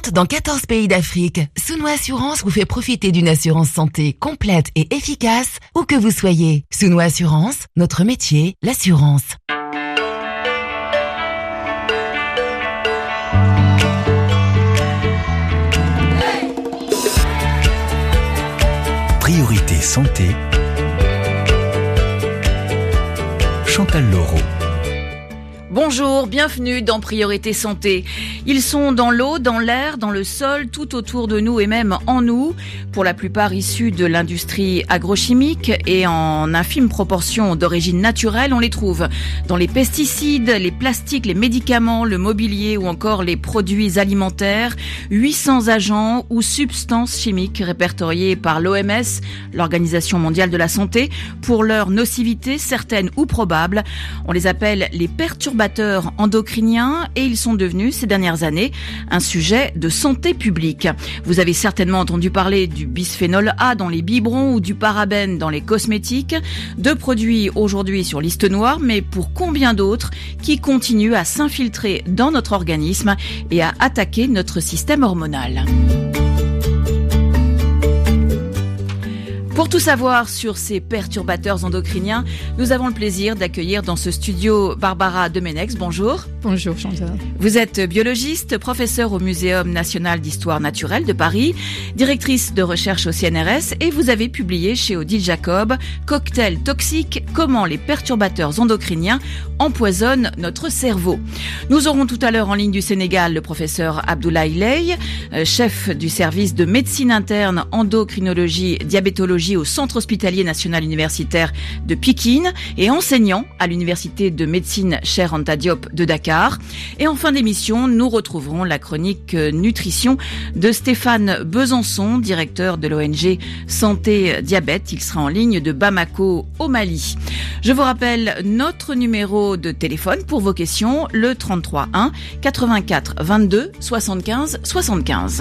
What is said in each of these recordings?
Présente dans 14 pays d'Afrique, Suno Assurance vous fait profiter d'une assurance santé complète et efficace où que vous soyez. Suno Assurance, notre métier, l'assurance. Priorité santé. Chantal Laureau. Bonjour, bienvenue dans Priorité Santé. Ils sont dans l'eau, dans l'air, dans le sol, tout autour de nous et même en nous. Pour la plupart issus de l'industrie agrochimique et en infime proportion d'origine naturelle, on les trouve dans les pesticides, les plastiques, les médicaments, le mobilier ou encore les produits alimentaires. 800 agents ou substances chimiques répertoriés par l'OMS, l'Organisation mondiale de la santé, pour leur nocivité certaine ou probable. On les appelle les perturbateurs endocriniens et ils sont devenus ces dernières années un sujet de santé publique. Vous avez certainement entendu parler du bisphénol A dans les biberons ou du parabène dans les cosmétiques, deux produits aujourd'hui sur liste noire, mais pour combien d'autres qui continuent à s'infiltrer dans notre organisme et à attaquer notre système hormonal. Pour tout savoir sur ces perturbateurs endocriniens, nous avons le plaisir d'accueillir dans ce studio Barbara Demenex. Bonjour. Bonjour Chantal. Vous êtes biologiste, professeure au Muséum national d'histoire naturelle de Paris, directrice de recherche au CNRS et vous avez publié chez Odile Jacob « Cocktail toxique, comment les perturbateurs endocriniens empoisonnent notre cerveau ». Nous aurons tout à l'heure en ligne du Sénégal le professeur Abdoulaye Leye, chef du service de médecine interne, endocrinologie, diabétologie au Centre hospitalier national universitaire de Pikine et enseignant à l'université de médecine Cheikh Anta Diop de Dakar. Et en fin d'émission, nous retrouverons la chronique nutrition de Stéphane Besançon, directeur de l'ONG Santé Diabète. Il sera en ligne de Bamako au Mali. Je vous rappelle notre numéro de téléphone pour vos questions, le 33 1 84 22 75 75.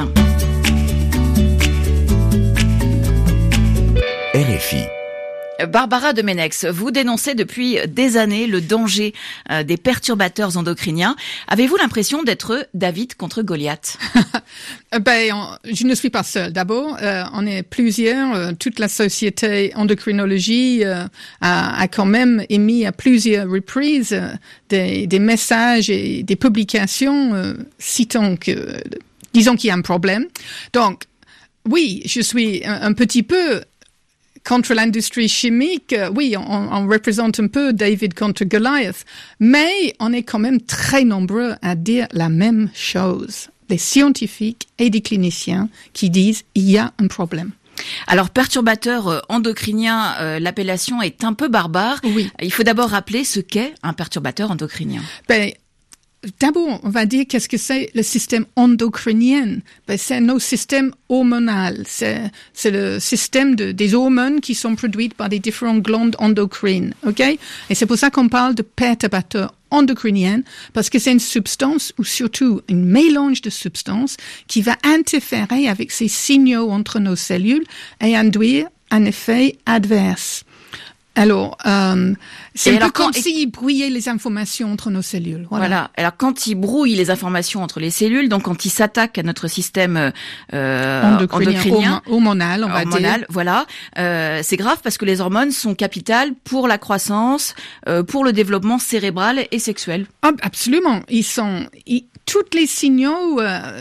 RFI. Barbara Demenex, vous dénoncez depuis des années le danger des perturbateurs endocriniens. Avez-vous l'impression d'être David contre Goliath? Je ne suis pas seule. D'abord, on est plusieurs. Toute la société endocrinologie a quand même émis à plusieurs reprises des messages et des publications citant disons qu'il y a un problème. Donc, oui, je suis un petit peu contre l'industrie chimique. Oui, on représente un peu David contre Goliath, mais on est quand même très nombreux à dire la même chose. Des scientifiques et des cliniciens qui disent il y a un problème. Alors, perturbateur endocrinien, l'appellation est un peu barbare. Oui. Il faut d'abord rappeler ce qu'est un perturbateur endocrinien. D'abord, on va dire qu'est-ce que c'est le système endocrinien. C'est nos systèmes hormonaux. C'est le système des hormones qui sont produites par les différentes glandes endocrines. Ok? Et c'est pour ça qu'on parle de perturbateur endocrinien, parce que c'est une substance ou surtout un mélange de substances qui va interférer avec ces signaux entre nos cellules et induire un effet adverse. Alors, c'est un peu comme s'il brouillait les informations entre nos cellules. Voilà. Alors, quand il brouille les informations entre les cellules, donc quand il s'attaque à notre système endocrinien, hormonal, on va dire. Voilà. C'est grave parce que les hormones sont capitales pour la croissance, pour le développement cérébral et sexuel. Absolument. Tous les signaux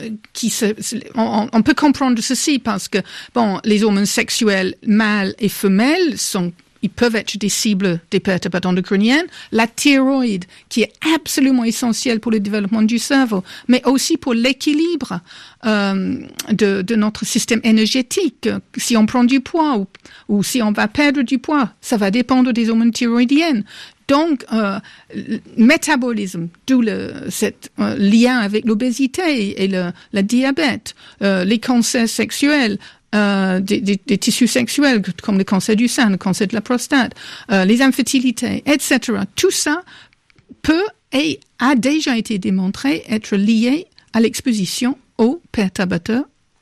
on peut comprendre ceci parce que les hormones sexuelles mâles et femelles ils peuvent être des cibles des perturbateurs endocriniens. La thyroïde, qui est absolument essentielle pour le développement du cerveau, mais aussi pour l'équilibre de notre système énergétique. Si on prend du poids ou si on va perdre du poids, ça va dépendre des hormones thyroïdiennes. Donc, métabolisme, d'où cet lien avec l'obésité et le diabète, les cancers sexuels, des tissus sexuels comme le cancer du sein, le cancer de la prostate, les infertilités, etc. Tout ça peut et a déjà été démontré être lié à l'exposition aux perturbateurs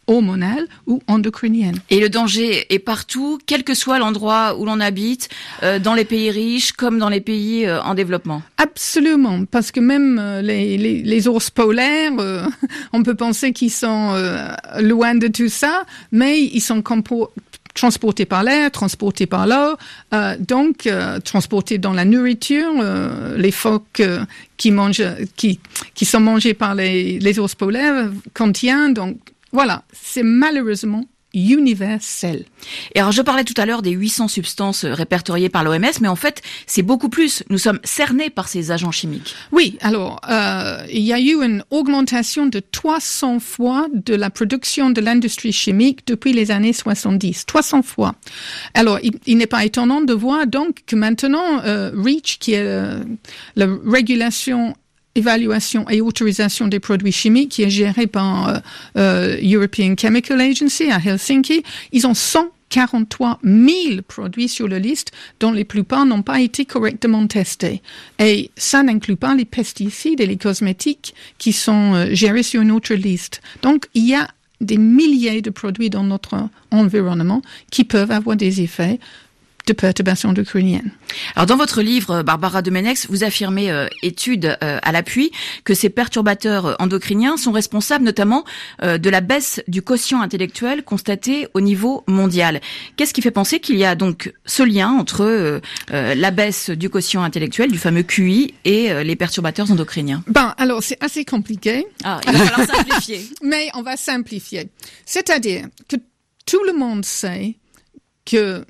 hormonales ou endocriniennes. Et le danger est partout, quel que soit l'endroit où l'on habite, dans les pays riches comme dans les pays en développement. Absolument, parce que même les ours polaires, on peut penser qu'ils sont loin de tout ça, mais ils sont transportés par l'air, transportés par l'eau, donc transportés dans la nourriture. Les phoques qui sont mangés par les ours polaires contiennent. Donc voilà, c'est malheureusement universel. Et alors, je parlais tout à l'heure des 800 substances répertoriées par l'OMS, mais en fait, c'est beaucoup plus. Nous sommes cernés par ces agents chimiques. Oui, alors, il y a eu une augmentation de 300 fois de la production de l'industrie chimique depuis les années 70. 300 fois. Alors, il n'est pas étonnant de voir donc que maintenant, REACH, qui est la régulation, évaluation et autorisation des produits chimiques qui est gérée par European Chemical Agency à Helsinki, ils ont 143 000 produits sur la liste dont les plupart n'ont pas été correctement testés. Et ça n'inclut pas les pesticides et les cosmétiques qui sont gérés sur une autre liste. Donc, il y a des milliers de produits dans notre environnement qui peuvent avoir des effets de perturbations endocriniennes. Alors dans votre livre, Barbara Domenech, vous affirmez, études à l'appui, que ces perturbateurs endocriniens sont responsables notamment de la baisse du quotient intellectuel constaté au niveau mondial. Qu'est-ce qui fait penser qu'il y a donc ce lien entre la baisse du quotient intellectuel, du fameux QI, et les perturbateurs endocriniens? Alors c'est assez compliqué. Il va falloir simplifier. Mais on va simplifier. C'est-à-dire que tout le monde sait que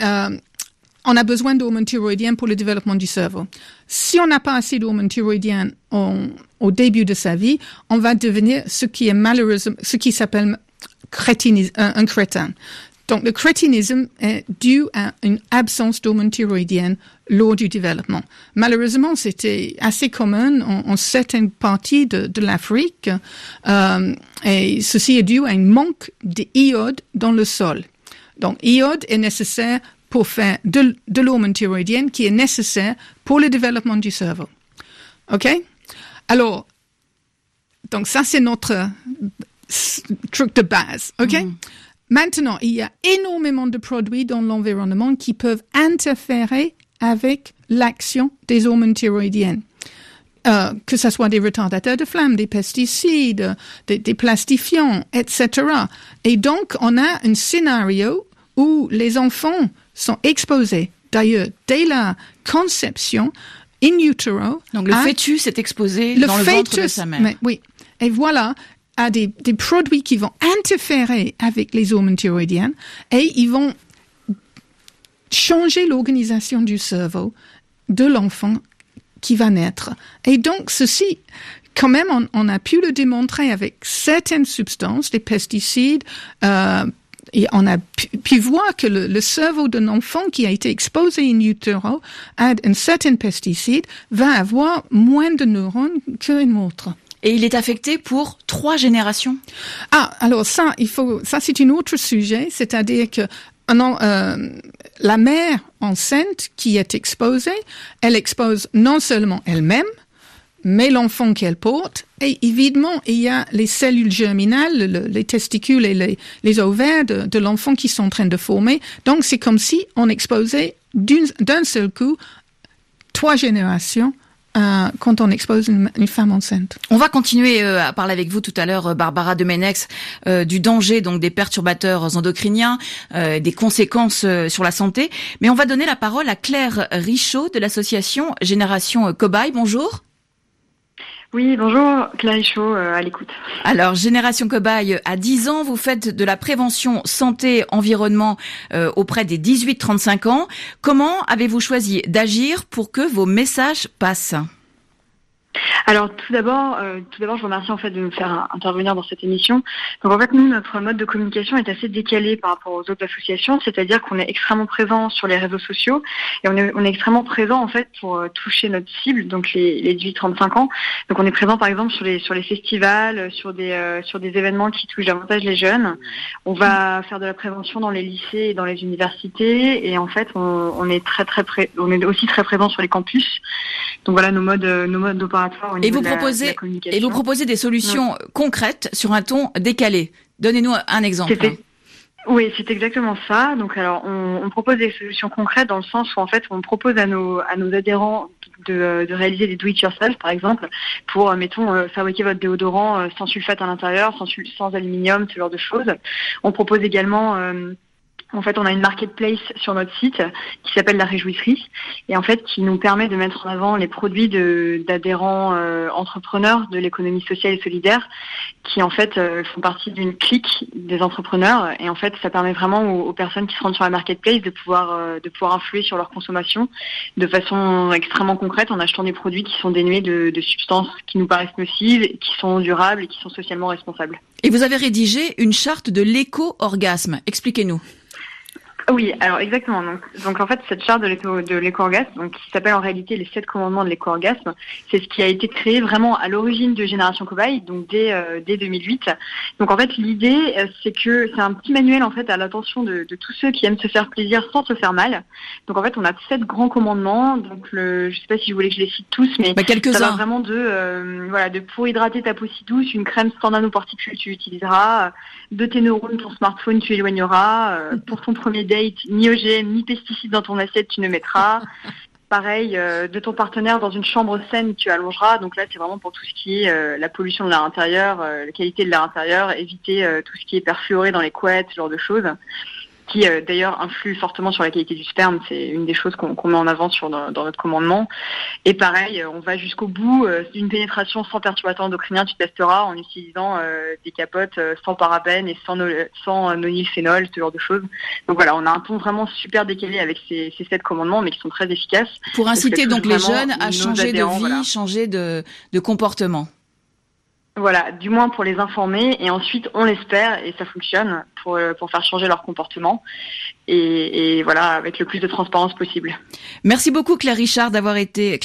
on a besoin d'hormones thyroïdiennes pour le développement du cerveau. Si on n'a pas assez d'hormones thyroïdiennes au début de sa vie, on va devenir ce qui s'appelle un crétin. Donc, le crétinisme est dû à une absence d'hormones thyroïdiennes lors du développement. Malheureusement, c'était assez commun en certaines parties de l'Afrique, et ceci est dû à un manque d'iode dans le sol. Donc, iode est nécessaire pour faire de l'hormone thyroïdienne qui est nécessaire pour le développement du cerveau. OK? Alors, donc ça, c'est notre truc de base. OK? Maintenant, il y a énormément de produits dans l'environnement qui peuvent interférer avec l'action des hormones thyroïdiennes. Que ce soit des retardateurs de flamme, des pesticides, des plastifiants, etc. Et donc, on a un scénario où les enfants sont exposés, d'ailleurs, dès la conception, in utero. Donc, le fœtus est exposé dans le ventre de sa mère. Oui. Et voilà, à des produits qui vont interférer avec les hormones thyroïdiennes et ils vont changer l'organisation du cerveau de l'enfant qui va naître. Et donc, ceci, quand même, on a pu le démontrer avec certaines substances, des pesticides, et on a pu voir que le cerveau d'un enfant qui a été exposé in utero à un certain pesticide va avoir moins de neurones qu'un autre. Et il est affecté pour 3 générations? Alors ça c'est un autre sujet, c'est-à-dire que la mère enceinte qui est exposée, elle expose non seulement elle-même, mais l'enfant qu'elle porte, et évidemment, il y a les cellules germinales, les testicules et les ovaires de l'enfant qui sont en train de former. Donc, c'est comme si on exposait d'un seul coup 3 générations quand on expose une femme enceinte. On va continuer à parler avec vous tout à l'heure, Barbara Domenech, du danger donc des perturbateurs endocriniens, des conséquences sur la santé. Mais on va donner la parole à Claire Richaud de l'association Génération Cobaye. Bonjour. Oui, bonjour, Claire Richaud, à l'écoute. Alors, Génération Cobaye, à 10 ans, vous faites de la prévention santé-environnement auprès des 18-35 ans. Comment avez-vous choisi d'agir pour que vos messages passent ? Alors tout d'abord, je vous remercie en fait de nous faire intervenir dans cette émission. Donc en fait, nous, notre mode de communication est assez décalé par rapport aux autres associations, c'est-à-dire qu'on est extrêmement présent sur les réseaux sociaux et on est extrêmement présent en fait pour toucher notre cible, donc les 18-35 ans. Donc on est présent par exemple sur les festivals, sur des événements qui touchent davantage les jeunes. On va faire de la prévention dans les lycées et dans les universités et en fait on est on est aussi très présent sur les campus. Donc voilà nos modes d'opération exploratoire au niveau de la communication. Et vous proposez des solutions concrètes sur un ton décalé. Donnez-nous un exemple. Oui, c'est exactement ça. Donc, alors, on propose des solutions concrètes dans le sens où, en fait, on propose à nos adhérents de réaliser des do-it-yourself, par exemple, pour, mettons, fabriquer votre déodorant sans sulfate à l'intérieur, sans aluminium, ce genre de choses. On propose également... En fait, on a une marketplace sur notre site qui s'appelle La Réjouisserie et en fait qui nous permet de mettre en avant les produits d'adhérents entrepreneurs de l'économie sociale et solidaire qui en fait font partie d'une clique des entrepreneurs et en fait ça permet vraiment aux personnes qui se rendent sur la marketplace de pouvoir influer sur leur consommation de façon extrêmement concrète en achetant des produits qui sont dénués de substances qui nous paraissent nocives, qui sont durables et qui sont socialement responsables. Et vous avez rédigé une charte de l'éco-orgasme. Expliquez-nous. Oui, alors exactement. Donc en fait, cette charte de l'éco-orgasme, donc qui s'appelle en réalité les 7 commandements de l'éco-orgasme, c'est ce qui a été créé vraiment à l'origine de Génération Cobaye, donc dès 2008. Donc en fait, l'idée, c'est que c'est un petit manuel en fait à l'attention de tous ceux qui aiment se faire plaisir sans se faire mal. Donc en fait, on a 7 grands commandements. Donc je sais pas si vous voulez que je les cite tous, mais ça va vraiment de pour hydrater ta peau si douce, une crème sans nanoparticules tu utiliseras, de tes neurones ton smartphone tu éloigneras, pour ton premier date, ni OGM, ni pesticides dans ton assiette, tu ne mettras. Pareil, de ton partenaire dans une chambre saine, tu allongeras. Donc là, c'est vraiment pour tout ce qui est la pollution de l'air intérieur, la qualité de l'air intérieur, éviter tout ce qui est perfluoré dans les couettes, ce genre de choses, qui d'ailleurs influe fortement sur la qualité du sperme. C'est une des choses qu'on met en avant dans notre commandement. Et pareil, on va jusqu'au bout d'une pénétration sans perturbateur endocrinien, tu testeras en utilisant des capotes sans parabènes et sans nonylphénol, ce genre de choses. Donc voilà, on a un ton vraiment super décalé avec ces 7 commandements, mais qui sont très efficaces. Pour inciter donc les jeunes à changer de vie, changer de comportement. Voilà, du moins pour les informer et ensuite on l'espère et ça fonctionne pour faire changer leur comportement et voilà avec le plus de transparence possible. Merci beaucoup Claire Richaud d'avoir été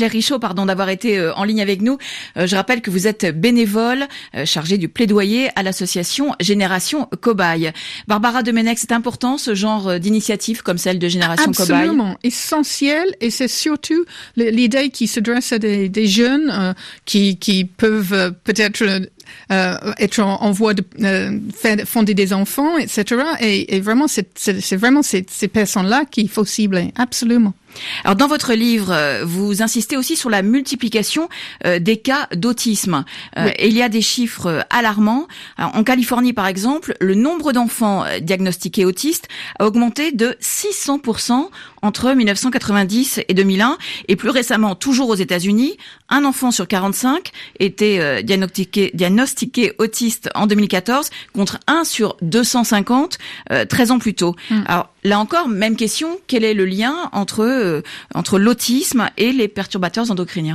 en ligne avec nous. Je rappelle que vous êtes bénévole chargée du plaidoyer à l'association Génération Cobaye. Barbara Demenech, c'est important ce genre d'initiative comme celle de Génération Cobaye. Absolument, essentiel et c'est surtout l'idée qui s'adresse à des jeunes qui peuvent peut-être être en voie de fonder des enfants, etc. Et vraiment, c'est vraiment ces personnes-là qu'il faut cibler, absolument. Alors dans votre livre, vous insistez aussi sur la multiplication des cas d'autisme. Oui. Et il y a des chiffres alarmants. Alors, en Californie, par exemple, le nombre d'enfants diagnostiqués autistes a augmenté de 600% entre 1990 et 2001. Et plus récemment, toujours aux États-Unis, un enfant sur 45 était diagnostiqué autiste en 2014 contre 1 sur 250 13 ans plus tôt. Alors là encore, même question, quel est le lien entre l'autisme et les perturbateurs endocriniens?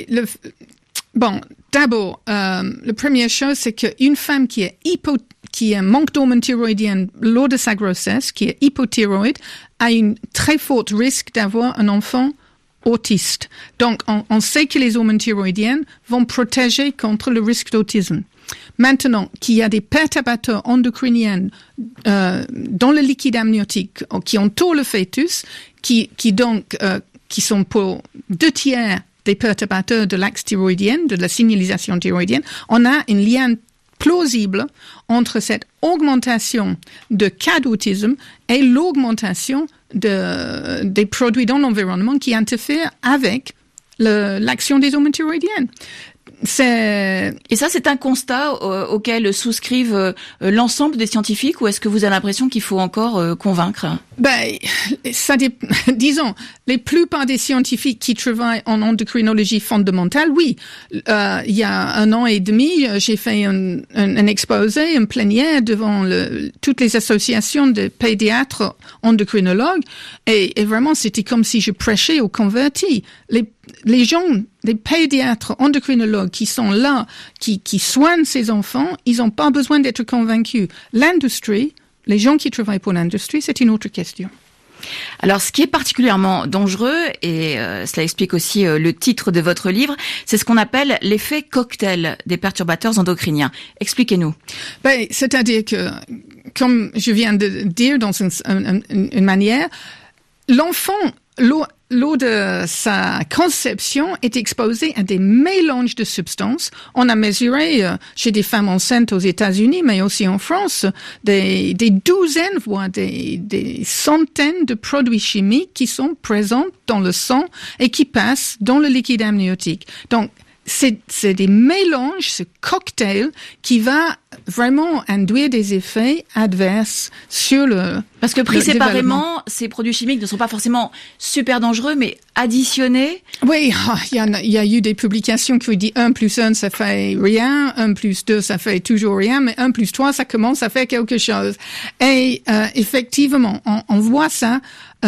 D'abord, la première chose, c'est qu'une femme qui a manque d'hormones thyroïdiennes lors de sa grossesse, qui est hypothyroïde, a un très fort risque d'avoir un enfant autiste. Donc, on sait que les hormones thyroïdiennes vont protéger contre le risque d'autisme. Maintenant, qu'il y a des perturbateurs endocriniens dans le liquide amniotique qui entoure le fœtus, qui sont pour 2/3 des perturbateurs de l'axe thyroïdien, de la signalisation thyroïdienne, on a un lien plausible entre cette augmentation de cas d'autisme et l'augmentation des produits dans l'environnement qui interfèrent avec l'action des hormones thyroïdiennes. Et ça, c'est un constat auquel souscrivent l'ensemble des scientifiques, ou est-ce que vous avez l'impression qu'il faut encore convaincre? Disons, les plupart des scientifiques qui travaillent en endocrinologie fondamentale, oui. Il y a 1 an et demi, j'ai fait un exposé, une plénière devant toutes les associations de pédiatres endocrinologues, et vraiment, c'était comme si je prêchais aux convertis. Les gens, les pédiatres endocrinologues qui sont là, qui soignent ces enfants, ils n'ont pas besoin d'être convaincus. L'industrie, les gens qui travaillent pour l'industrie, c'est une autre question. Alors, ce qui est particulièrement dangereux, et cela explique aussi le titre de votre livre, c'est ce qu'on appelle l'effet cocktail des perturbateurs endocriniens. Expliquez-nous. C'est-à-dire que, comme je viens de dire dans une manière, l'enfant lors de sa conception, est exposée à des mélanges de substances. On a mesuré chez des femmes enceintes aux États-Unis, mais aussi en France, des douzaines, voire des centaines de produits chimiques qui sont présents dans le sang et qui passent dans le liquide amniotique. Donc, c'est des mélanges, ce cocktail qui va vraiment induire des effets adverses sur le Parce que pris séparément, ces produits chimiques ne sont pas forcément super dangereux, mais additionnés. Oui, il y a eu des publications qui ont dit 1 plus 1, ça fait rien, 1 plus 2, ça fait toujours rien, mais 1 plus 3, ça commence à faire quelque chose. Et effectivement, on voit ça.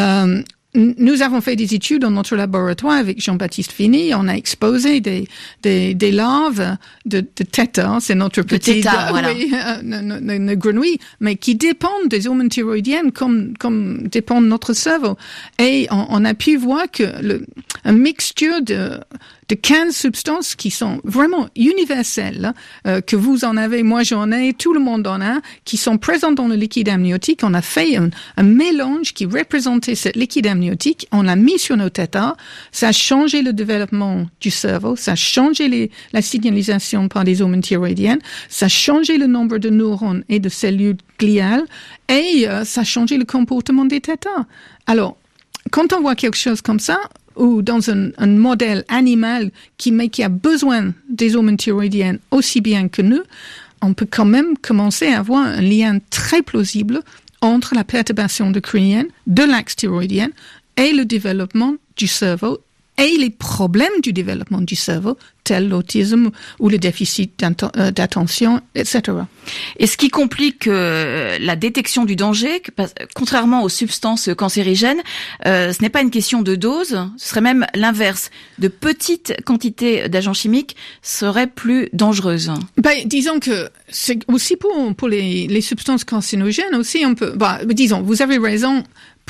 Nous avons fait des études dans notre laboratoire avec Jean-Baptiste Fini. On a exposé des larves de theta, c'est notre petit voilà. une grenouille, mais qui dépendent des hormones thyroïdiennes comme dépend notre cerveau. Et on a pu voir que un mixture de 15 substances qui sont vraiment universelles, que vous en avez, moi j'en ai, tout le monde en a, qui sont présentes dans le liquide amniotique. On a fait un mélange qui représentait ce liquide amniotique. On l'a mis sur nos tétas. Ça a changé le développement du cerveau. Ça a changé la signalisation par les hormones thyroïdiennes. Ça a changé le nombre de neurones et de cellules gliales. Et ça a changé le comportement des tétas. Alors, quand on voit quelque chose comme ça, ou dans un modèle animal qui a besoin des hormones thyroïdiennes aussi bien que nous, on peut quand même commencer à avoir un lien très plausible entre la perturbation endocrinienne de l'axe thyroïdien et le développement du cerveau et les problèmes du développement du cerveau, tels l'autisme ou le déficit d'attention, etc. Et ce qui complique la détection du danger, contrairement aux substances cancérigènes, ce n'est pas une question de dose, ce serait même l'inverse. De petites quantités d'agents chimiques seraient plus dangereuses. Disons que c'est aussi pour les substances cancérigènes aussi on peut. Disons, vous avez raison.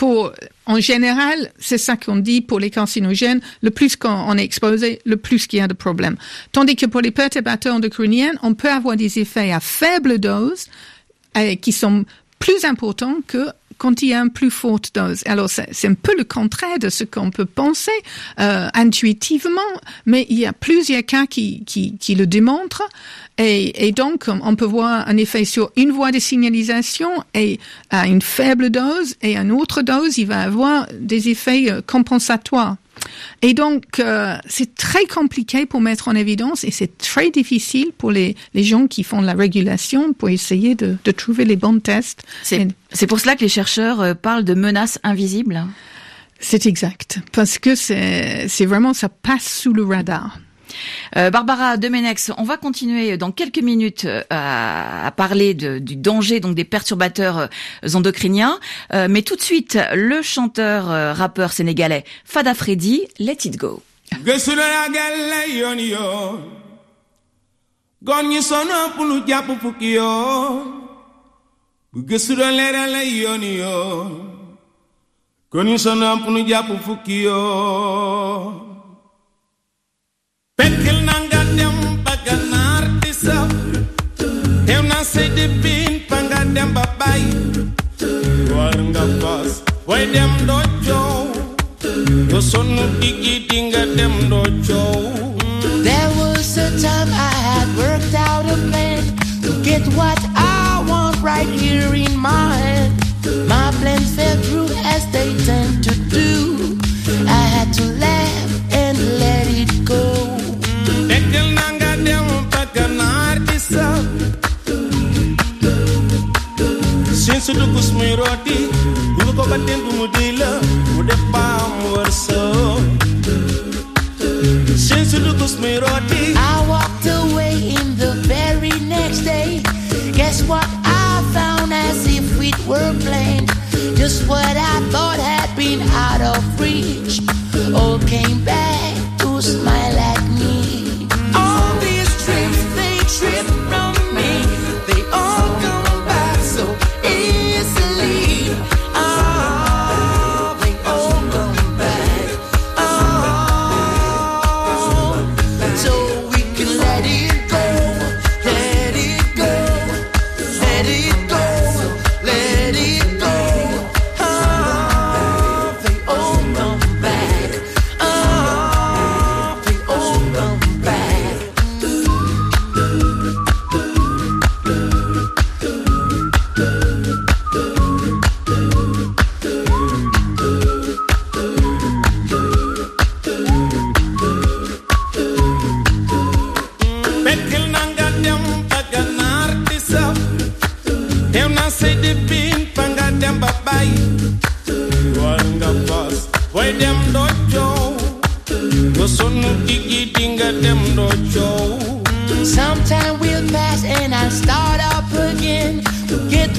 En général, c'est ça qu'on dit pour les carcinogènes, le plus qu'on est exposé, le plus qu'il y a de problèmes. Tandis que pour les perturbateurs endocriniens, on peut avoir des effets à faible dose qui sont plus importants que quand il y a une plus forte dose. Alors, c'est un peu le contraire de ce qu'on peut penser intuitivement, mais il y a plusieurs cas qui le démontrent. Et donc, on peut voir un effet sur une voie de signalisation et à une faible dose, et à une autre dose, il va avoir des effets compensatoires. Et donc, c'est très compliqué pour mettre en évidence et c'est très difficile pour les gens qui font de la régulation pour essayer de trouver les bons tests. C'est pour cela que les chercheurs parlent de menaces invisibles. C'est exact, parce que c'est vraiment, ça passe sous le radar. Barbara Demenex, on va continuer dans quelques minutes à parler du danger donc des perturbateurs endocriniens, mais tout de suite le chanteur rappeur sénégalais Fada Freddy, Let It Go. Pekel nanga dem baganar disa Dem na se de bin panga dem babay War nga fas boy dem dojo Yo sonu digi dinga dem dojo There was a time I had worked out a plan to get what I want right here in my hand. My plans fell through as they tend to do. I had to laugh and let it go. Pekel nanga dem baganar disa Since du kusmi roti Du ko baten du mudila Mude pam warso Since du kusmi roti I walked away in the very next day. Guess what I found as if it were planned. Just what I thought had been out of reach all came back to smile at me. All these trips they trip from me. They all come back so easily. They all come back. So we can let it go, let it go, let it go, let it go. They all come back.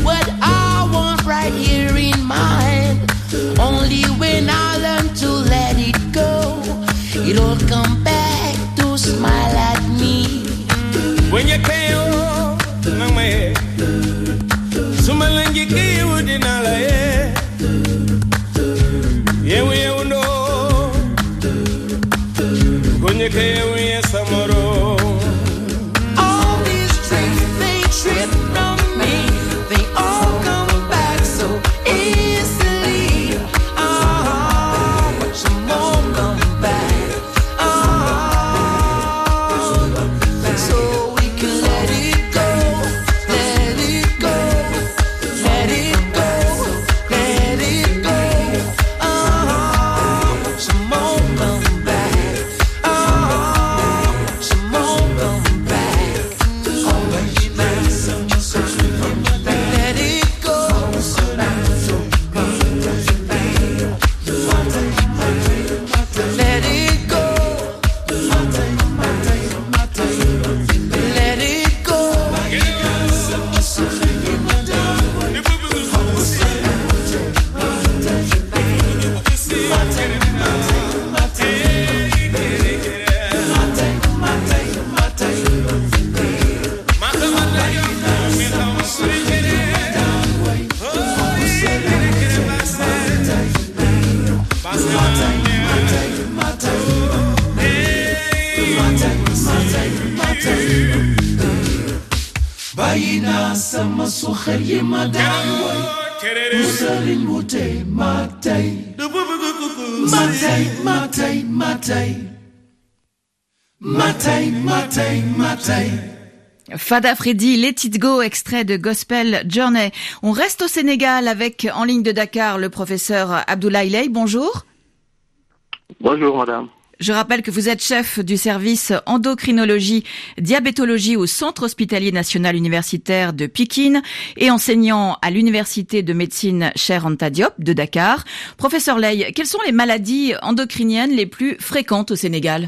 what I want right here in my hand. Only when I learn to let it go, it'll come back to smile at me. When you came, no way. Sumalangi ki udinala ye. Yewe know. When you came, we samoro. All these tricks they trip from me, they all come back so easily. But some more come back. So we can let it go, let it go, let it go, let it go. Some more come back. Some more come back. Let it go. Let it go. Let it go. Bayina sama sukhar ye madawai Musalin mute matai Matai, matai, matai Matai, matai, matai Fada Freddy, Let It Go, extrait de Gospel Journey. On reste au Sénégal avec, en ligne de Dakar, le professeur Abdoulaye Leye. Bonjour. Bonjour madame. Je rappelle que vous êtes chef du service endocrinologie, diabétologie au Centre hospitalier national universitaire de Pikine et enseignant à l'université de médecine Cheikh Anta Diop de Dakar. Professeur Leye, quelles sont les maladies endocriniennes les plus fréquentes au Sénégal?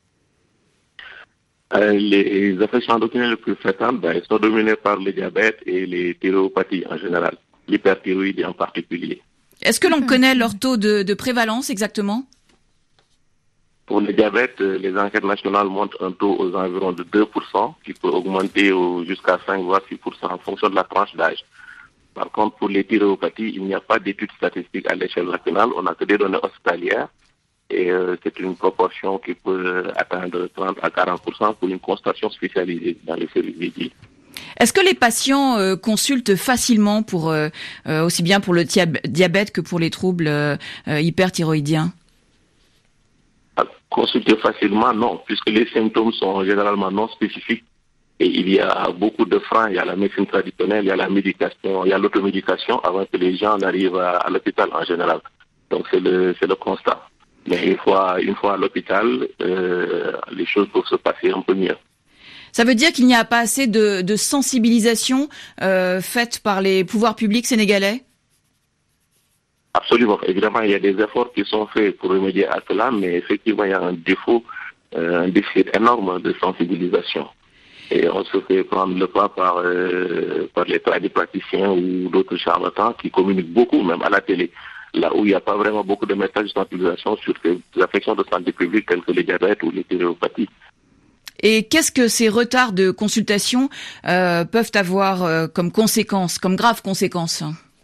Les affections endocriniennes les plus fréquentes sont dominées par le diabète et les thyréopathies en général, l'hyperthyroïdie en particulier. Est-ce que l'on connaît leur taux de prévalence exactement? Pour le diabète, les enquêtes nationales montrent un taux aux environs de 2%, qui peut augmenter jusqu'à 5 voire 6% en fonction de la tranche d'âge. Par contre, pour les thyréopathies, il n'y a pas d'études statistiques à l'échelle nationale, on n'a que des données hospitalières. Et c'est une proportion qui peut atteindre 30 à 40% pour une consultation spécialisée dans les services dédiés. Est-ce que les patients consultent facilement pour aussi bien pour le diabète que pour les troubles hyperthyroïdiens? Consulter facilement, non, puisque les symptômes sont généralement non spécifiques et il y a beaucoup de freins. Il y a la médecine traditionnelle, il y a la médication, il y a l'automédication avant que les gens n'arrivent à l'hôpital en général. Donc c'est le constat. Mais une fois à l'hôpital, les choses peuvent se passer un peu mieux. Ça veut dire qu'il n'y a pas assez de sensibilisation faite par les pouvoirs publics sénégalais? Absolument. Évidemment, il y a des efforts qui sont faits pour remédier à cela, mais effectivement, il y a un déficit énorme de sensibilisation. Et on se fait prendre le pas par les praticiens ou d'autres charlatans qui communiquent beaucoup, même à la télé, là où il n'y a pas vraiment beaucoup de messages de sensibilisation sur les affections de santé publique telles que le diabète ou les thyréopathies. Et qu'est-ce que ces retards de consultation peuvent avoir comme conséquences, comme graves conséquences?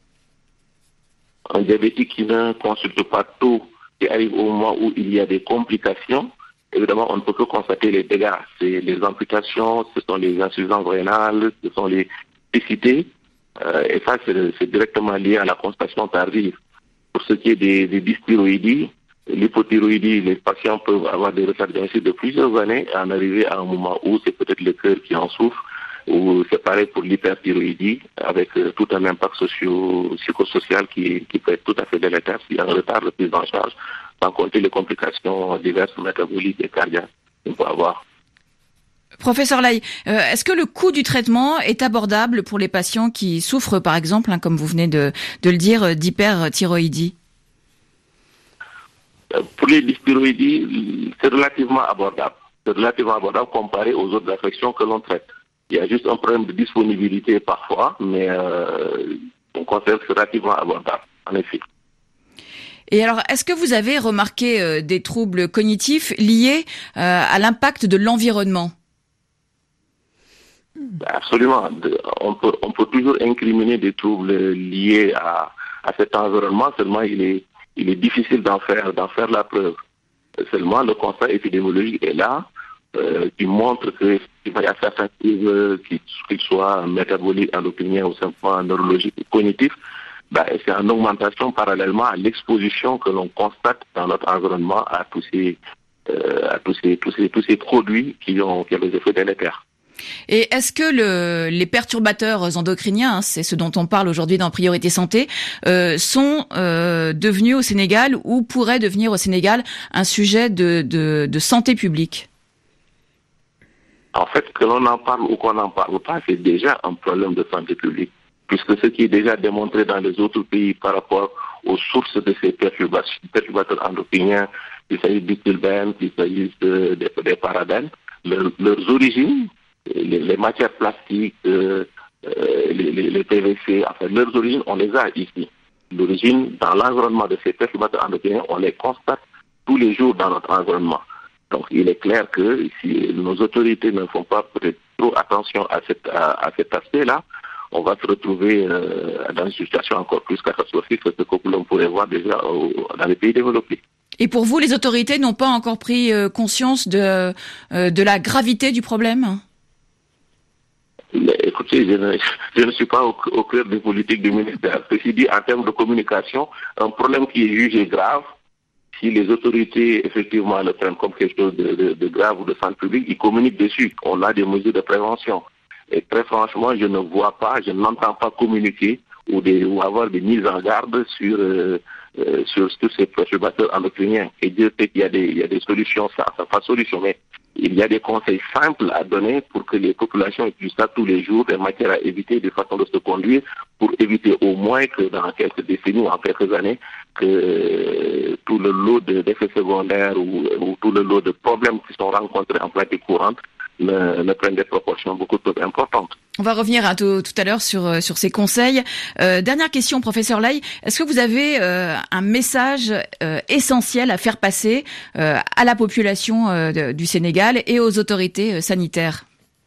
Un diabétique qui ne consulte pas tôt, qui arrive au moment où il y a des complications, évidemment, on ne peut que constater les dégâts. C'est les amputations, ce sont les insuffisances rénales, ce sont les cécités. Et ça, c'est directement lié à la constatation tardive. Pour ce qui est des dysthyroïdies, l'hypothyroïdie, les patients peuvent avoir des retards diagnostiques de plusieurs années et en arriver à un moment où c'est peut-être le cœur qui en souffre, ou c'est pareil pour l'hyperthyroïdie, avec tout un impact psychosocial qui peut être tout à fait délétère s'il y a un retard de prise en charge, sans compter les complications diverses métaboliques et cardiaques qu'on peut avoir. Professeur Leye, est-ce que le coût du traitement est abordable pour les patients qui souffrent, par exemple, comme vous venez de le dire, d'hyperthyroïdie? Pour les dysthyroïdies, c'est relativement abordable. C'est relativement abordable comparé aux autres affections que l'on traite. Il y a juste un problème de disponibilité parfois, mais on considère que c'est relativement abordable, en effet. Et alors, est-ce que vous avez remarqué des troubles cognitifs liés à l'impact de l'environnement ? Absolument. On peut toujours incriminer des troubles liés à cet environnement, seulement il est difficile d'en faire la preuve. Seulement, le constat épidémiologique est là, qui montre qu'il y a certains troubles, qu'ils soient métaboliques, endocriniens ou simplement neurologiques ou cognitifs, c'est en augmentation parallèlement à l'exposition que l'on constate dans notre environnement à tous ces produits qui ont des effets délétères. Et est-ce que les perturbateurs endocriniens, c'est ce dont on parle aujourd'hui dans Priorité Santé, sont devenus au Sénégal ou pourraient devenir au Sénégal un sujet de santé publique ? En fait, que l'on en parle ou qu'on n'en parle pas, c'est déjà un problème de santé publique, puisque ce qui est déjà démontré dans les autres pays par rapport aux sources de ces perturbateurs endocriniens, qu'il s'agisse du tilbène, qu'il s'agisse des parabènes, leurs origines, les matières plastiques, les PVC, enfin leurs origines, on les a ici. L'origine, dans l'environnement de ces perturbateurs endocriniens, on les constate tous les jours dans notre environnement. Donc il est clair que si nos autorités ne font pas peut-être trop attention à cet aspect-là, on va se retrouver dans une situation encore plus catastrophique que ce que l'on pourrait voir déjà dans les pays développés. Et pour vous, les autorités n'ont pas encore pris conscience de la gravité du problème ? Mais écoutez, je ne suis pas au cœur des politiques du ministère. Ceci dit, en termes de communication, un problème qui est jugé grave, si les autorités effectivement le prennent comme quelque chose de grave ou de santé publique, ils communiquent dessus. On a des mesures de prévention. Et très franchement, je n'entends pas communiquer ou avoir des mises en garde sur tous ces perturbateurs endocriniens. Et Dieu sait qu'il y a des solutions, ça pas solution, mais il y a des conseils simples à donner pour que les populations utilisent ça tous les jours, des matières à éviter, des façons de se conduire, pour éviter au moins que dans quelques décennies ou en quelques années, que tout le lot d'effets secondaires ou tout le lot de problèmes qui sont rencontrés en pratique courante ne prennent des proportions beaucoup trop importantes. On va revenir tout à l'heure sur ces conseils. Dernière question, professeur Lay. Est-ce que vous avez un message essentiel à faire passer à la population du Sénégal et aux autorités sanitaires ?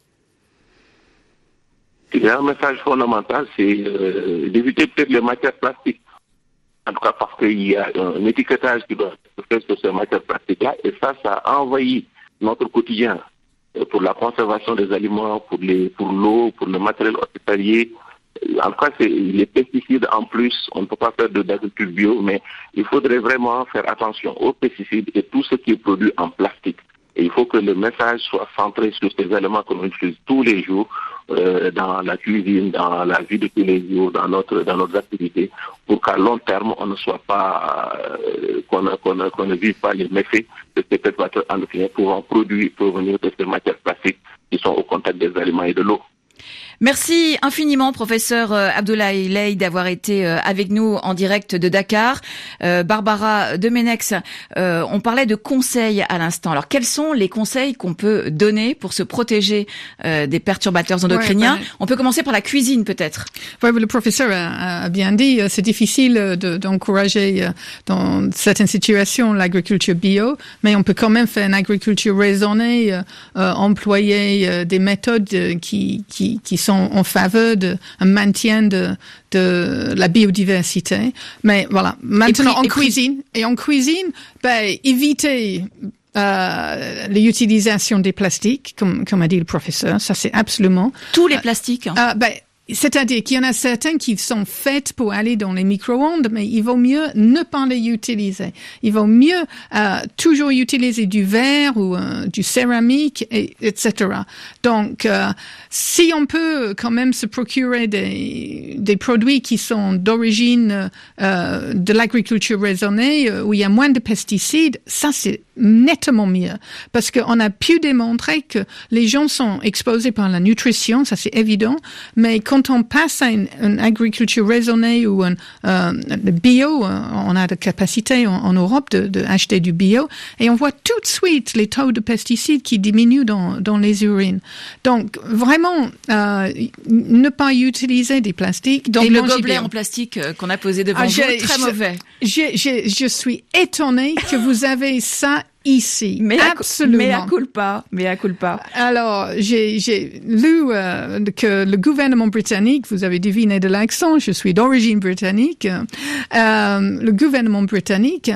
Il y a un message fondamental, c'est d'éviter peut-être les matières plastiques. En tout cas parce qu'il y a un étiquetage qui doit se faire sur ces matières plastiques-là, et ça a envahi notre quotidien. Pour la conservation des aliments, pour l'eau, pour le matériel hospitalier. En tout cas, les pesticides en plus, on ne peut pas faire d'agriculture bio, mais il faudrait vraiment faire attention aux pesticides et tout ce qui est produit en plastique. Et il faut que le message soit centré sur ces éléments que l'on utilise tous les jours dans la cuisine, dans la vie de tous les jours, dans notre activité, pour qu'à long terme, on ne soit pas, qu'on ne vive pas les méfaits de ces perturbateurs endocriniens pouvant provenir de ces matières plastiques qui sont au contact des aliments et de l'eau. Merci infiniment, professeur Abdoulaye Lay, d'avoir été avec nous en direct de Dakar. Barbara Demenex, on parlait de conseils à l'instant. Alors, quels sont les conseils qu'on peut donner pour se protéger des perturbateurs endocriniens ? On peut commencer par la cuisine, peut-être. Oui, le professeur a bien dit, c'est difficile d'encourager dans certaines situations l'agriculture bio, mais on peut quand même faire une agriculture raisonnée, employer des méthodes qui sont en faveur d'un maintien de la biodiversité. Mais voilà, maintenant en cuisine, éviter l'utilisation des plastiques, comme a dit le professeur, ça c'est absolument... Tous les plastiques. C'est-à-dire qu'il y en a certains qui sont faits pour aller dans les micro-ondes, mais il vaut mieux ne pas les utiliser. Il vaut mieux toujours utiliser du verre ou du céramique, etc. Donc, si on peut quand même se procurer des produits qui sont d'origine de l'agriculture raisonnée, où il y a moins de pesticides, ça c'est nettement mieux. Parce qu'on a pu démontrer que les gens sont exposés par la nutrition, ça c'est évident, mais quand quand on passe à une agriculture raisonnée ou le bio, on a de capacité en Europe de acheter du bio, et on voit tout de suite les taux de pesticides qui diminuent dans les urines. Donc, vraiment, ne pas utiliser des plastiques. Donc, le gobelet en plastique qu'on a posé devant vous, très mauvais. Je suis étonnée que vous avez ça ici. Absolument. Mea culpa. Alors, j'ai lu que le gouvernement britannique, vous avez deviné de l'accent, je suis d'origine britannique, le gouvernement britannique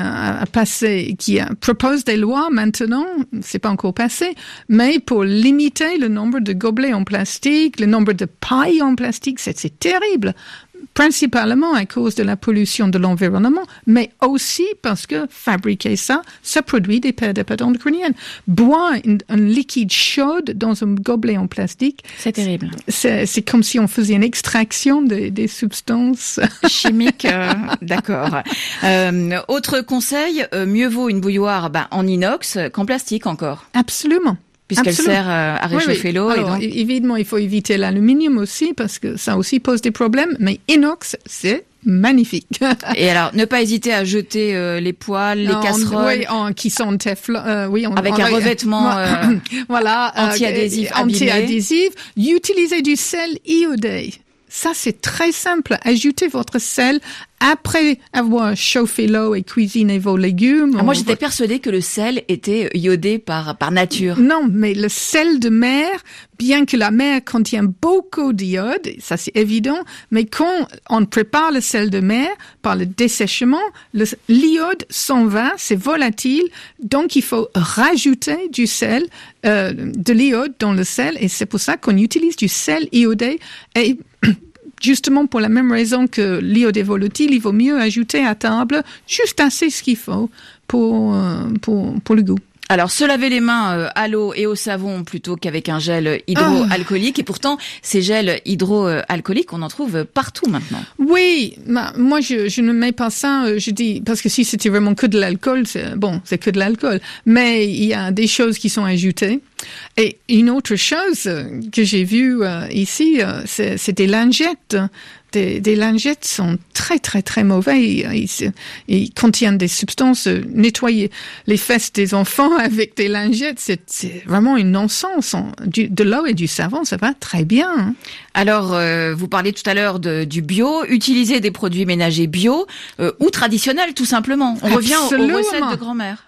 propose des lois maintenant, c'est pas encore passé, mais pour limiter le nombre de gobelets en plastique, le nombre de pailles en plastique, c'est terrible. Principalement à cause de la pollution de l'environnement, mais aussi parce que fabriquer ça produit des pertes endocriniennes. Boire un liquide chaud dans un gobelet en plastique, c'est terrible. C'est comme si on faisait une extraction des substances chimiques. D'accord. Autre conseil, mieux vaut une bouilloire en inox qu'en plastique encore. Absolument. Puisqu'elle sert à réchauffer l'eau. Alors, et donc... évidemment, il faut éviter l'aluminium aussi, parce que ça aussi pose des problèmes, mais inox, c'est magnifique. Et alors, ne pas hésiter à jeter les poêles, les casseroles. Qui sont en teflon, avec un revêtement anti-adhésif anti-adhésif. Utiliser du sel iodé. Ça, c'est très simple. Ajoutez votre sel après avoir chauffé l'eau et cuisiné vos légumes. Moi, j'étais persuadée que le sel était iodé par nature. Non, mais le sel de mer, bien que la mer contient beaucoup d'iode, ça c'est évident, mais quand on prépare le sel de mer par le dessèchement, l'iode s'en va, c'est volatile, donc il faut rajouter du sel, de l'iode dans le sel, et c'est pour ça qu'on utilise du sel iodé. Et justement, pour la même raison que l'iode est volatile, il vaut mieux ajouter à table juste assez ce qu'il faut pour le goût. Alors, se laver les mains à l'eau et au savon plutôt qu'avec un gel hydroalcoolique. Et pourtant, ces gels hydroalcooliques, on en trouve partout maintenant. Oui, moi, je ne mets pas ça, je dis, parce que si c'était vraiment que de l'alcool, c'est que de l'alcool. Mais il y a des choses qui sont ajoutées. Et une autre chose que j'ai vue ici, c'est des lingettes. Des lingettes sont très, très, très mauvais. Ils contiennent des substances. Nettoyer les fesses des enfants avec des lingettes, c'est vraiment une non-sens. De l'eau et du savon, ça va très bien. Alors, vous parliez tout à l'heure du bio. Utiliser des produits ménagers bio ou traditionnels, tout simplement. On revient aux recettes de grand-mère.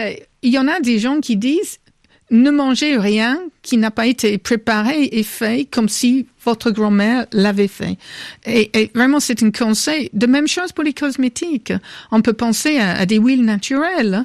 Il y en a des gens qui disent ne mangez rien qui n'a pas été préparé et fait comme si votre grand-mère l'avait fait. Et vraiment, c'est un conseil. De même chose pour les cosmétiques. On peut penser à des huiles naturelles.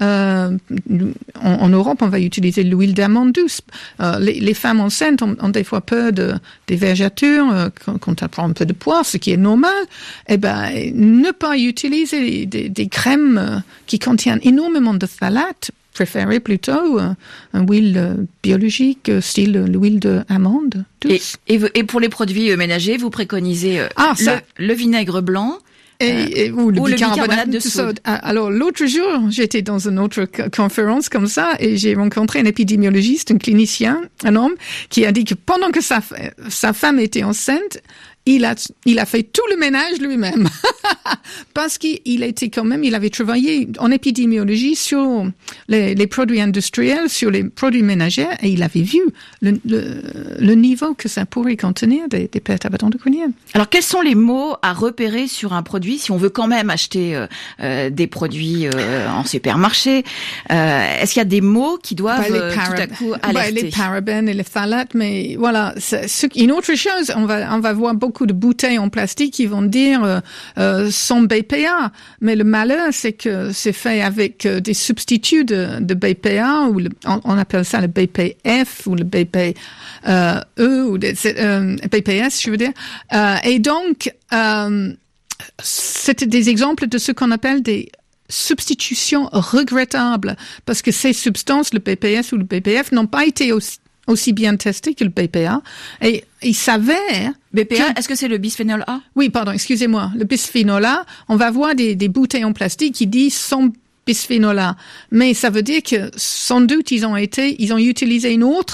En Europe, on va utiliser l'huile d'amande douce. Les femmes enceintes ont des fois peur des vergetures quand elles prennent un peu de poids, ce qui est normal. Ne pas utiliser des crèmes qui contiennent énormément de phtalates. Préférer plutôt une huile biologique, style l'huile d'amande douce. Et pour les produits ménagers, vous préconisez le vinaigre blanc ou le bicarbonate de soude. Alors, l'autre jour, j'étais dans une autre conférence comme ça et j'ai rencontré un épidémiologiste, un clinicien, un homme, qui a dit que pendant que sa femme était enceinte, il a fait tout le ménage lui-même. Parce qu'il avait travaillé en épidémiologie sur les produits industriels, sur les produits ménagers, et il avait vu le niveau que ça pourrait contenir des pertes endocriniennes. Alors, quels sont les mots à repérer sur un produit si on veut quand même acheter des produits en supermarché? Est-ce qu'il y a des mots qui doivent tout à coup alerter? Les parabènes et les phthalates, mais voilà. Une autre chose, on va voir beaucoup de bouteilles en plastique qui vont dire sans BPA, mais le malheur c'est que c'est fait avec des substituts de BPA ou on appelle ça le BPF ou le BPE ou BPS, je veux dire. Et donc c'était des exemples de ce qu'on appelle des substitutions regrettables parce que ces substances, le BPS ou le BPF, n'ont pas été aussi bien testé que le BPA. Et il s'avère... BPA, est-ce que c'est le bisphénol A? Oui, pardon, excusez-moi. Le bisphénol A, on va voir des bouteilles en plastique qui disent sans bisphénol A. Mais ça veut dire que, sans doute, ils ont utilisé une autre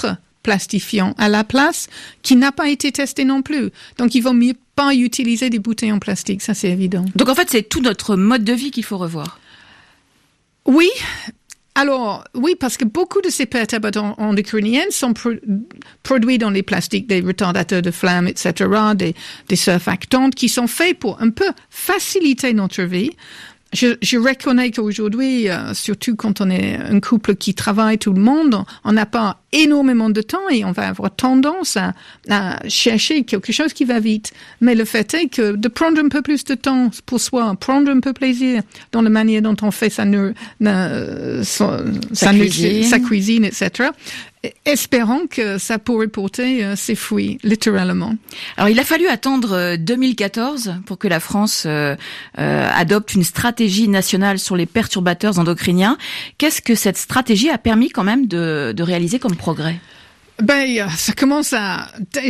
plastifiant à la place, qui n'a pas été testé non plus. Donc, il vaut mieux pas utiliser des bouteilles en plastique, ça c'est évident. Donc en fait, c'est tout notre mode de vie qu'il faut revoir. Oui. Alors, oui, parce que beaucoup de ces perturbateurs endocriniens sont produits dans les plastiques, des retardateurs de flamme, etc., des surfactants qui sont faits pour un peu faciliter notre vie. Je reconnais qu'aujourd'hui, surtout quand on est un couple qui travaille tout le monde, on n'a pas énormément de temps et on va avoir tendance à chercher quelque chose qui va vite. Mais le fait est que de prendre un peu plus de temps pour soi, prendre un peu plaisir dans la manière dont on fait sa cuisine, etc., espérons que ça pourrait porter ses fruits, littéralement. Alors, il a fallu attendre 2014 pour que la France adopte une stratégie nationale sur les perturbateurs endocriniens. Qu'est-ce que cette stratégie a permis quand même de réaliser comme progrès? Ça commence à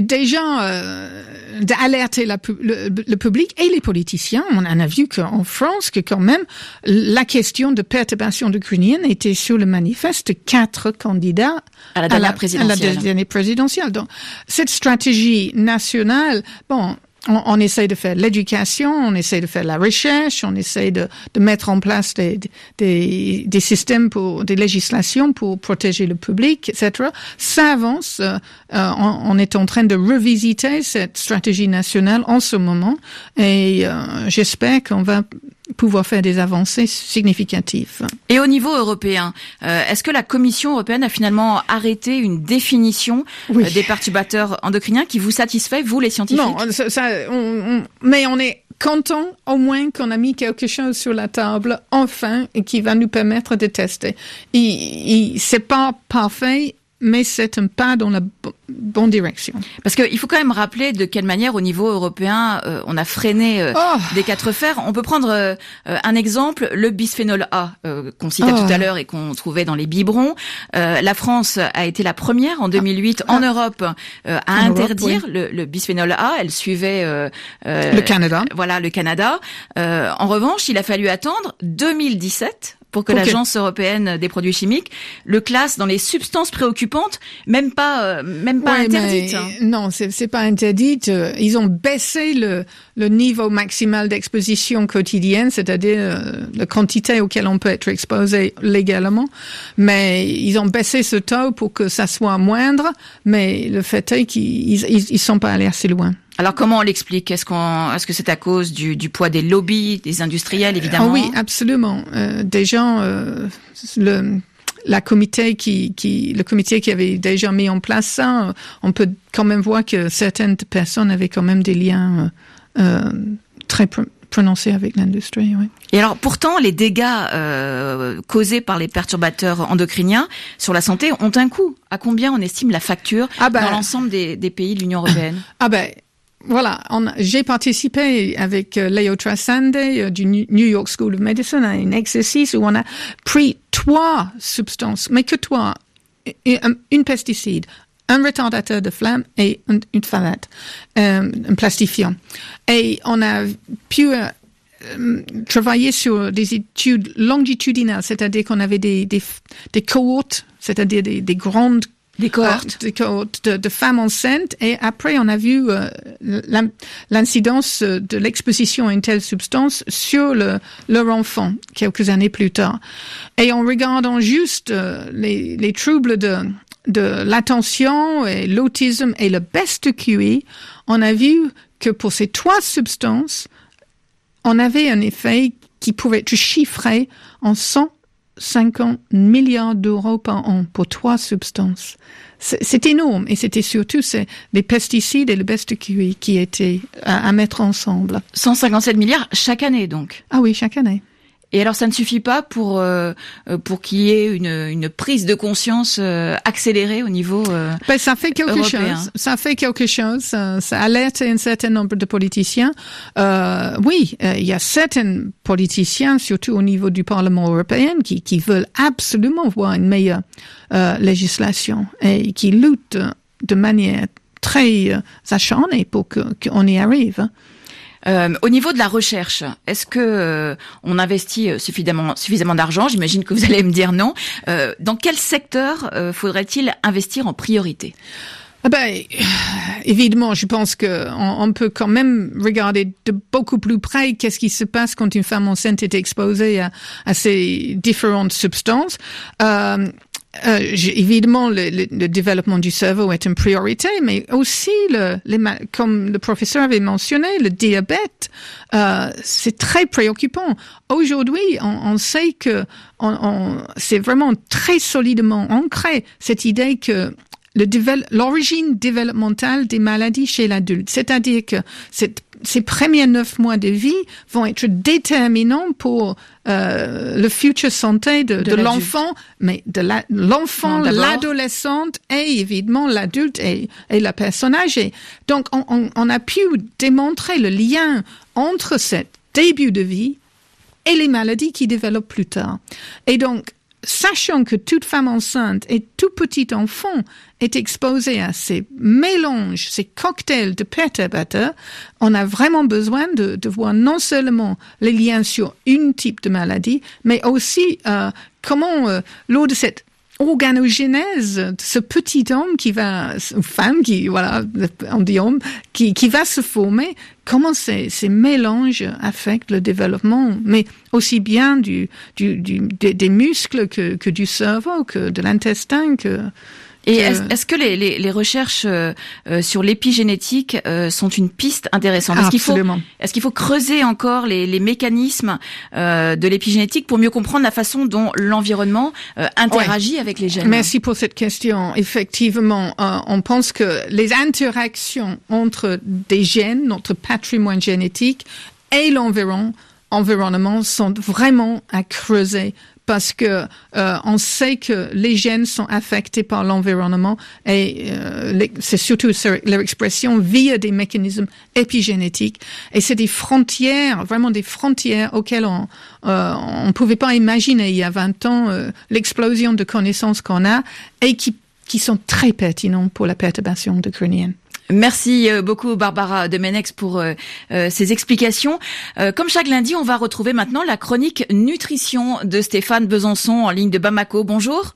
d'alerter le public et les politiciens. On en a vu qu'en France, que quand même, la question de perturbation endocrinienne était sur le manifeste de 4 candidats à la dernière présidentielle. Donc, cette stratégie nationale, on essaie de faire l'éducation, on essaie de faire la recherche, on essaie de mettre en place des systèmes des législations pour protéger le public, etc. Ça avance. On est en train de revisiter cette stratégie nationale en ce moment et j'espère qu'on va pouvoir faire des avancées significatives. Et au niveau européen, est-ce que la Commission européenne a finalement arrêté une définition des perturbateurs endocriniens qui vous satisfait, vous les scientifiques? Non, mais on est content au moins qu'on a mis quelque chose sur la table, enfin, et qui va nous permettre de tester. C'est pas parfait, mais c'est un pas dans la bonne direction. Parce qu'il faut quand même rappeler de quelle manière, au niveau européen, on a freiné des cas de fer. On peut prendre un exemple, le bisphénol A, qu'on citait tout à l'heure et qu'on trouvait dans les biberons. La France a été la première, en 2008, en Europe, à interdire le bisphénol A. Elle suivait le Canada. Voilà, le Canada. En revanche, il a fallu attendre 2017 pour que l'Agence européenne des produits chimiques le classe dans les substances préoccupantes, même pas interdite. Non, c'est pas interdite. Ils ont baissé le niveau maximal d'exposition quotidienne, c'est-à-dire la quantité auquel on peut être exposé légalement. Mais ils ont baissé ce taux pour que ça soit moindre. Mais le fait est qu'ils sont pas allés assez loin. Alors comment on l'explique? Est-ce que c'est à cause du poids des lobbies, des industriels, évidemment? Oui, absolument. Le comité qui avait déjà mis en place ça, on peut quand même voir que certaines personnes avaient quand même des liens très prononcés avec l'industrie. Oui. Et alors pourtant, les dégâts causés par les perturbateurs endocriniens sur la santé ont un coût. À combien on estime la facture dans l'ensemble des pays de l'Union européenne? Voilà, j'ai participé avec Leo Trasande du New York School of Medicine à un exercice où on a pris 3 substances, mais que 3, une pesticide, un retardateur de flamme et une phthalate, un plastifiant. Et on a pu travailler sur des études longitudinales, c'est-à-dire qu'on avait des cohortes, c'est-à-dire des grandes cohortes de femmes enceintes, et après on a vu l'incidence de l'exposition à une telle substance sur leur enfant quelques années plus tard. Et en regardant juste les troubles de l'attention et l'autisme et le best QI, on a vu que pour ces 3 substances, on avait un effet qui pouvait être chiffré en 150 milliards d'euros par an pour 3 substances. C'est énorme, et c'était surtout les pesticides et le best QI qui étaient à mettre ensemble. 157 milliards chaque année, donc. Ah oui, chaque année. Et alors, ça ne suffit pas pour qu'il y ait une prise de conscience accélérée au niveau ça fait quelque européen. chose. Ça fait quelque chose. Ça alerte un certain nombre de politiciens. Il y a certains politiciens, surtout au niveau du Parlement européen, qui veulent absolument voir une meilleure législation et qui luttent de manière très acharnée pour qu'on y arrive. Au niveau de la recherche, est-ce que on investit suffisamment d'argent? J'imagine que vous allez me dire non. Dans quel secteur faudrait-il investir en priorité? Évidemment, je pense on peut quand même regarder de beaucoup plus près qu'est-ce qui se passe quand une femme enceinte est exposée à ces différentes substances. Évidemment, le développement du cerveau est une priorité, mais aussi comme le professeur avait mentionné, le diabète, c'est très préoccupant. Aujourd'hui, on sait que c'est vraiment très solidement ancré cette idée que l'origine développementale des maladies chez l'adulte, c'est-à-dire que ces premiers 9 mois de vie vont être déterminants pour le futur santé de l'enfant, mais de l'enfant, l'adolescente et évidemment l'adulte et la personne âgée. Donc on a pu démontrer le lien entre ce début de vie et les maladies qui développent plus tard. Et donc, sachant que toute femme enceinte et tout petit enfant est exposé à ces mélanges, ces cocktails de perturbateurs, on a vraiment besoin de voir non seulement les liens sur une type de maladie, mais aussi comment, lors de cette organogénèse de ce petit homme femme on dit homme, qui va se former, comment ces mélanges affectent le développement, mais aussi bien des muscles que du cerveau, que de l'intestin, Et est-ce que les recherches sur l'épigénétique sont une piste intéressante? Est-ce qu'il faut creuser encore les mécanismes de l'épigénétique pour mieux comprendre la façon dont l'environnement interagit avec les gènes? Merci pour cette question. Effectivement, on pense que les interactions entre des gènes, notre patrimoine génétique et l'environnement sont vraiment à creuser. Parce que on sait que les gènes sont affectés par l'environnement et c'est surtout leur expression via des mécanismes épigénétiques. Et c'est des frontières, vraiment des frontières auxquelles on pouvait pas imaginer il y a 20 ans l'explosion de connaissances qu'on a et qui sont très pertinentes pour la perturbation endocrinienne. Merci beaucoup Barbara Demenex pour ces explications. Comme chaque lundi, on va retrouver maintenant la chronique nutrition de Stéphane Besançon en ligne de Bamako. Bonjour.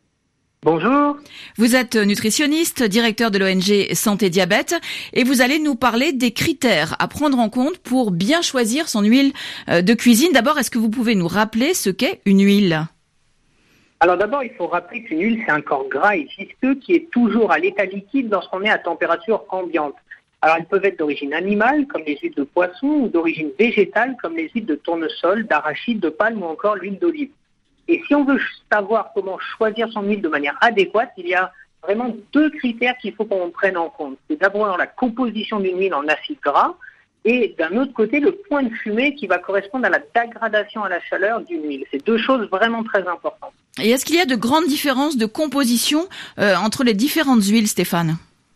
Bonjour. Vous êtes nutritionniste, directeur de l'ONG Santé Diabète et vous allez nous parler des critères à prendre en compte pour bien choisir son huile de cuisine. D'abord, est-ce que vous pouvez nous rappeler ce qu'est une huile ? Alors d'abord, il faut rappeler qu'une huile, c'est un corps gras et visqueux qui est toujours à l'état liquide lorsqu'on est à température ambiante. Alors elles peuvent être d'origine animale, comme les huiles de poisson, ou d'origine végétale, comme les huiles de tournesol, d'arachide, de palme ou encore l'huile d'olive. Et si on veut savoir comment choisir son huile de manière adéquate, il y a vraiment 2 critères qu'il faut qu'on prenne en compte. C'est d'abord la composition d'une huile en acides gras, et d'un autre côté, le point de fumée qui va correspondre à la dégradation à la chaleur d'une huile. C'est 2 choses vraiment très importantes. Et est-ce qu'il y a de grandes différences de composition entre les différentes huiles, Stéphane ?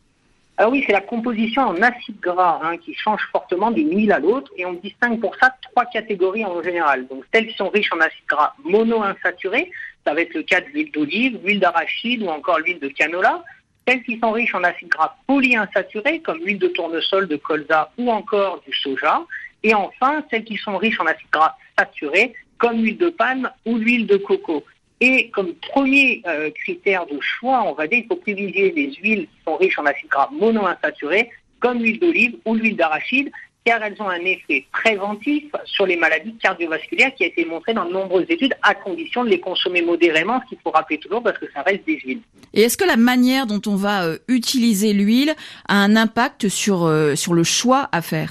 Ah oui, c'est la composition en acides gras qui change fortement d'une huile à l'autre, et on distingue pour ça 3 catégories en général. Donc celles qui sont riches en acides gras monoinsaturés, ça va être le cas de l'huile d'olive, l'huile d'arachide ou encore l'huile de canola. Celles qui sont riches en acides gras polyinsaturés, comme l'huile de tournesol, de colza ou encore du soja. Et enfin, celles qui sont riches en acides gras saturés, comme l'huile de palme ou l'huile de coco. Et comme premier critère de choix, on va dire, il faut privilégier les huiles qui sont riches en acides gras monoinsaturés, comme l'huile d'olive ou l'huile d'arachide, car elles ont un effet préventif sur les maladies cardiovasculaires qui a été montré dans de nombreuses études, à condition de les consommer modérément, ce qu'il faut rappeler toujours parce que ça reste des huiles. Et est-ce que la manière dont on va utiliser l'huile a un impact sur le choix à faire ?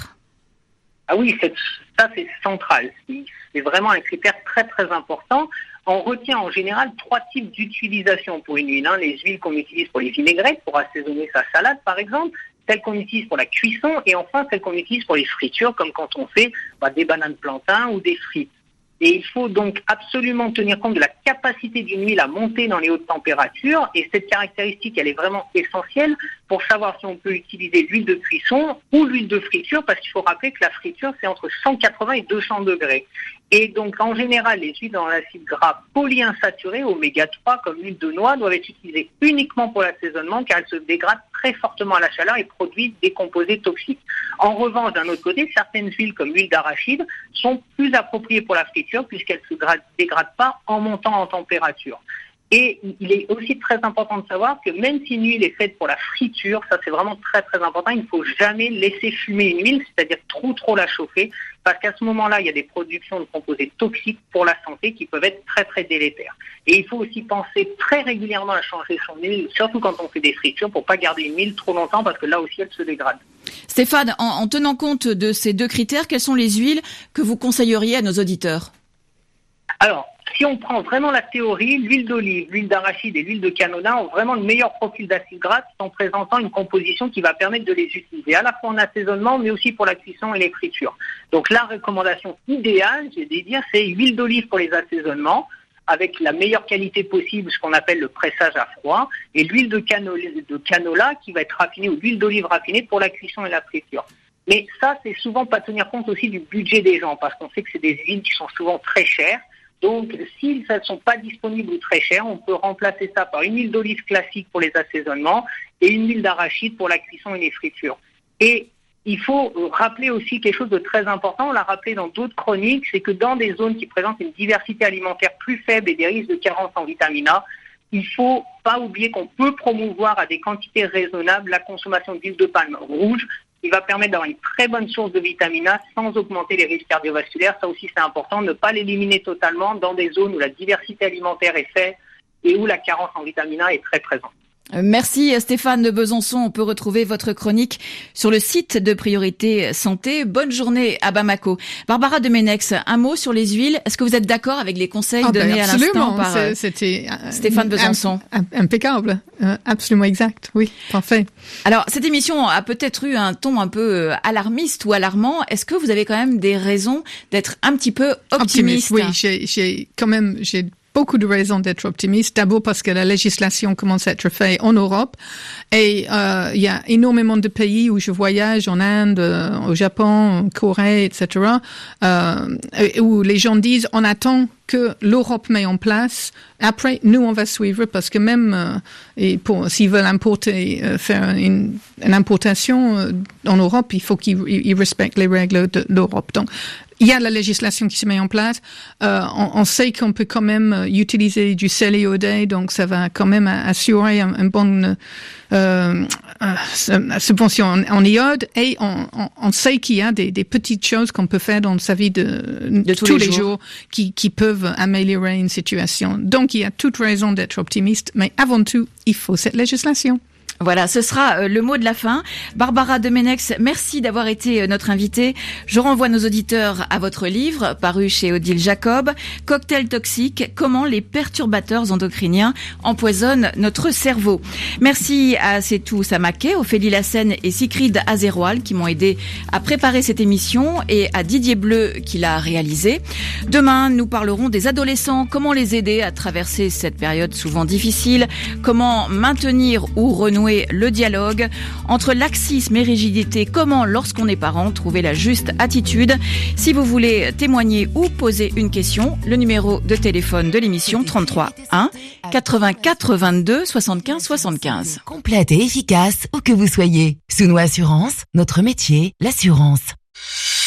Ah oui, ça c'est central. C'est vraiment un critère très très important. On retient en général 3 types d'utilisation pour une huile. Les huiles qu'on utilise pour les vinaigrettes, pour assaisonner sa salade par exemple, celles qu'on utilise pour la cuisson et enfin celles qu'on utilise pour les fritures, comme quand on fait des bananes plantains ou des frites. Et il faut donc absolument tenir compte de la capacité d'une huile à monter dans les hautes températures, et cette caractéristique, elle est vraiment essentielle pour savoir si on peut utiliser l'huile de cuisson ou l'huile de friture, parce qu'il faut rappeler que la friture, c'est entre 180 et 200 degrés. Et donc, en général, les huiles dans l'acide gras polyinsaturé, oméga 3, comme l'huile de noix, doivent être utilisées uniquement pour l'assaisonnement car elles se dégradent très fortement à la chaleur et produisent des composés toxiques. En revanche, d'un autre côté, certaines huiles comme l'huile d'arachide sont plus appropriées pour la friture puisqu'elles ne se dégradent pas en montant en température. Et il est aussi très important de savoir que même si une huile est faite pour la friture, ça c'est vraiment très très important, il ne faut jamais laisser fumer une huile, c'est-à-dire trop la chauffer, parce qu'à ce moment-là, il y a des productions de composés toxiques pour la santé qui peuvent être très très délétères. Et il faut aussi penser très régulièrement à changer son huile, surtout quand on fait des fritures, pour pas garder une huile trop longtemps, parce que là aussi elle se dégrade. Stéphane, en tenant compte de ces deux critères, quelles sont les huiles que vous conseilleriez à nos auditeurs ? Alors, si on prend vraiment la théorie, l'huile d'olive, l'huile d'arachide et l'huile de canola ont vraiment le meilleur profil d'acide gras en présentant une composition qui va permettre de les utiliser à la fois en assaisonnement mais aussi pour la cuisson et les fritures. Donc la recommandation idéale, j'ai dit dire, c'est l'huile d'olive pour les assaisonnements avec la meilleure qualité possible, ce qu'on appelle le pressage à froid, et l'huile de canola qui va être raffinée ou l'huile d'olive raffinée pour la cuisson et la friture. Mais ça, c'est souvent pas tenir compte aussi du budget des gens parce qu'on sait que c'est des huiles qui sont souvent très chères. Donc, si elles ne sont pas disponibles ou très chères, on peut remplacer ça par une huile d'olive classique pour les assaisonnements et une huile d'arachide pour la cuisson et les fritures. Et il faut rappeler aussi quelque chose de très important, on l'a rappelé dans d'autres chroniques, c'est que dans des zones qui présentent une diversité alimentaire plus faible et des risques de carence en vitamine A, il ne faut pas oublier qu'on peut promouvoir à des quantités raisonnables la consommation d'huile de palme rouge, qui va permettre d'avoir une très bonne source de vitamine A sans augmenter les risques cardiovasculaires. Ça aussi, c'est important, ne pas l'éliminer totalement dans des zones où la diversité alimentaire est faible et où la carence en vitamine A est très présente. Merci Stéphane de Besançon. On peut retrouver votre chronique sur le site de Priorité Santé. Bonne journée à Bamako. Barbara Demenex, un mot sur les huiles. Est-ce que vous êtes d'accord avec les conseils donnés à l'instant par Stéphane Besançon? Impeccable. Absolument exact. Oui, parfait. Alors, cette émission a peut-être eu un ton un peu alarmiste ou alarmant. Est-ce que vous avez quand même des raisons d'être un petit peu optimiste? Oui, j'ai beaucoup de raisons d'être optimiste. D'abord parce que la législation commence à être faite en Europe et il y a énormément de pays où je voyage, en Inde, au Japon, en Corée, etc., où les gens disent on attend que l'Europe met en place. Après, nous, on va suivre parce que même s'ils veulent faire une importation en Europe, il faut qu'ils respectent les règles de l'Europe. Donc, il y a la législation qui se met en place. On sait qu'on peut quand même utiliser du sel iodé, donc ça va quand même assurer une bonne subvention en iode. Et on sait qu'il y a des petites choses qu'on peut faire dans sa vie de tous les jours qui peuvent améliorer une situation. Donc, il y a toute raison d'être optimiste, mais avant tout, il faut cette législation. Voilà, ce sera le mot de la fin. Barbara Demenex, merci d'avoir été notre invitée. Je renvoie nos auditeurs à votre livre, paru chez Odile Jacob, Cocktail toxique, comment les perturbateurs endocriniens empoisonnent notre cerveau. Merci à Setou Samaké, Ophélie Lassène et Sigrid Azéroal qui m'ont aidé à préparer cette émission et à Didier Bleu qui l'a réalisée. Demain, nous parlerons des adolescents, comment les aider à traverser cette période souvent difficile, comment maintenir ou renouer le dialogue entre laxisme et rigidité, comment lorsqu'on est parent trouver la juste attitude. Si vous voulez témoigner ou poser une question, le numéro de téléphone de l'émission 33 1 84 22 75 75. Complète et efficace où que vous soyez. Souno Assurance, notre métier, l'assurance.